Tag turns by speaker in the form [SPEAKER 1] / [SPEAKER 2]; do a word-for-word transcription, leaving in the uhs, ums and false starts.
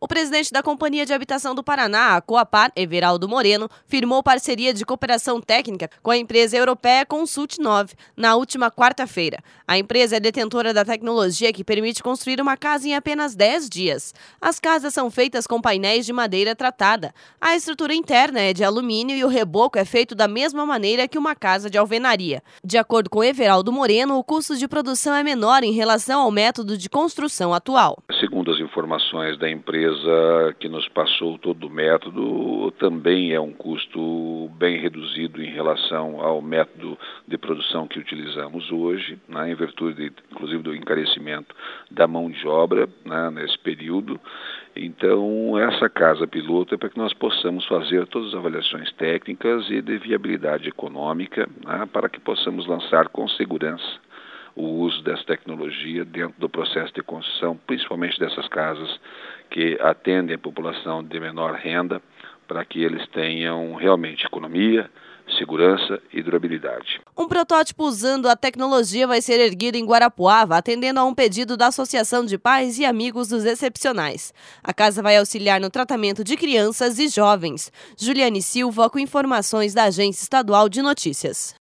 [SPEAKER 1] O presidente da Companhia de Habitação do Paraná, a Coapar, Everaldo Moreno, firmou parceria de cooperação técnica com a empresa europeia Consult nove na última quarta-feira. A empresa é detentora da tecnologia que permite construir uma casa em apenas dez dias. As casas são feitas com painéis de madeira tratada. A estrutura interna é de alumínio e o reboco é feito da mesma maneira que uma casa de alvenaria. De acordo com Everaldo Moreno, o custo de produção é menor em relação ao método de construção atual.
[SPEAKER 2] Segundo as informações da empresa que nos passou todo o método, também é um custo bem reduzido em relação ao método de produção que utilizamos hoje, né, em virtude, inclusive, do encarecimento da mão de obra, né, nesse período. Então, essa casa piloto é para que nós possamos fazer todas as avaliações técnicas e de viabilidade econômica, né, para que possamos lançar com segurança o uso dessa tecnologia dentro do processo de construção, principalmente dessas casas que atendem a população de menor renda, para que eles tenham realmente economia, segurança e durabilidade.
[SPEAKER 1] Um protótipo usando a tecnologia vai ser erguido em Guarapuava, atendendo a um pedido da Associação de Pais e Amigos dos Excepcionais. A casa vai auxiliar no tratamento de crianças e jovens. Juliane Silva, com informações da Agência Estadual de Notícias.